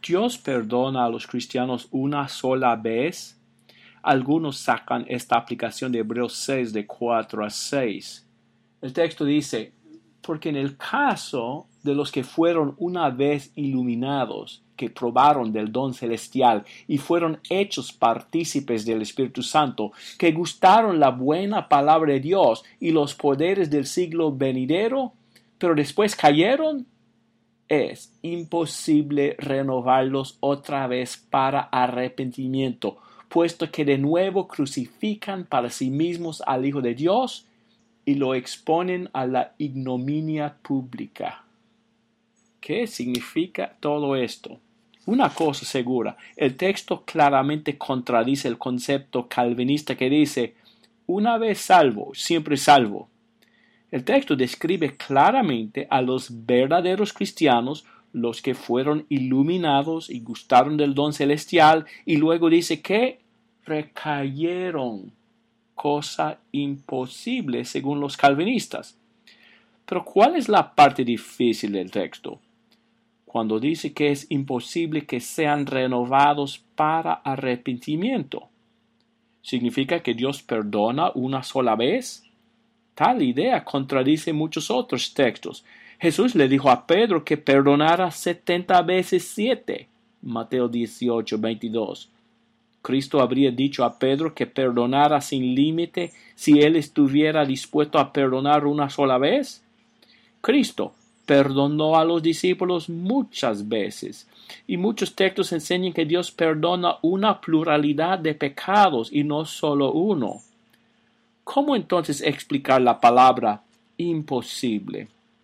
¿Dios perdona a los cristianos una sola vez? Algunos sacan esta aplicación de Hebreos 6 de 4 a 6. El texto dice, porque en el caso de los que fueron una vez iluminados, que probaron del don celestial y fueron hechos partícipes del Espíritu Santo, que gustaron la buena palabra de Dios y los poderes del siglo venidero, pero después cayeron, es imposible renovarlos otra vez para arrepentimiento, puesto que de nuevo crucifican para sí mismos al Hijo de Dios y lo exponen a la ignominia pública. ¿Qué significa todo esto? Una cosa segura, el texto claramente contradice el concepto calvinista que dice, una vez salvo, siempre salvo. El texto describe claramente a los verdaderos cristianos, los que fueron iluminados y gustaron del don celestial, y luego dice que recayeron, cosa imposible según los calvinistas. Pero ¿cuál es la parte difícil del texto? Cuando dice que es imposible que sean renovados para arrepentimiento. ¿Significa que Dios perdona una sola vez? Tal idea contradice muchos otros textos. Jesús le dijo a Pedro que perdonara 70 veces 7. Mateo 18, 22. Cristo habría dicho a Pedro que perdonara sin límite si él estuviera dispuesto a perdonar una sola vez. Cristo perdonó a los discípulos muchas veces, y muchos textos enseñan que Dios perdona una pluralidad de pecados y no solo uno. ¿Cómo entonces explicar la palabra imposible?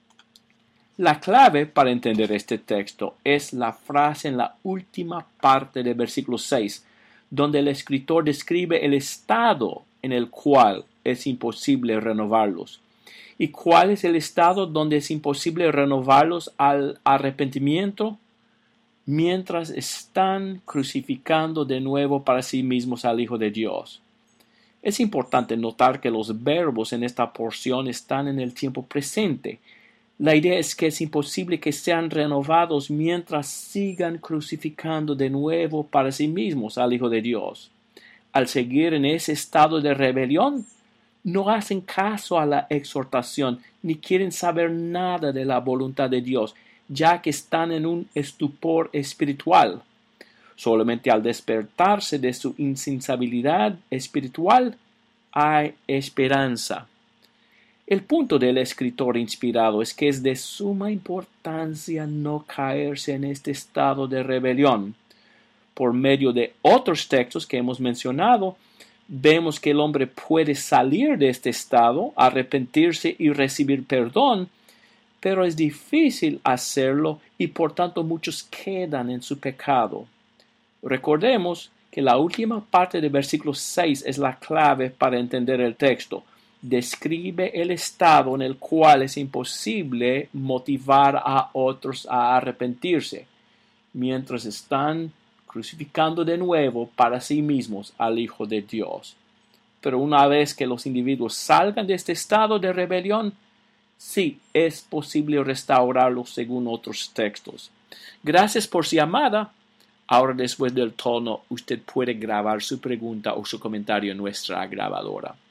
La clave para entender este texto es la frase en la última parte del versículo 6, donde el escritor describe el estado en el cual es imposible renovarlos. ¿Y cuál es el estado donde es imposible renovarlos al arrepentimiento? Mientras están crucificando de nuevo para sí mismos al Hijo de Dios. Es importante notar que los verbos en esta porción están en el tiempo presente. La idea es que es imposible que sean renovados mientras sigan crucificando de nuevo para sí mismos al Hijo de Dios. Al seguir en ese estado de rebelión, no hacen caso a la exhortación ni quieren saber nada de la voluntad de Dios, ya que están en un estupor espiritual. Solamente al despertarse de su insensibilidad espiritual hay esperanza. El punto del escritor inspirado es que es de suma importancia no caerse en este estado de rebelión. Por medio de otros textos que hemos mencionado, vemos que el hombre puede salir de este estado, arrepentirse y recibir perdón, pero es difícil hacerlo y por tanto muchos quedan en su pecado. Recordemos que la última parte del versículo 6 es la clave para entender el texto. Describe el estado en el cual es imposible motivar a otros a arrepentirse, mientras están crucificando de nuevo para sí mismos al Hijo de Dios. Pero una vez que los individuos salgan de este estado de rebelión, sí es posible restaurarlos según otros textos. Gracias por su llamada. Ahora, después del tono, usted puede grabar su pregunta o su comentario en nuestra grabadora.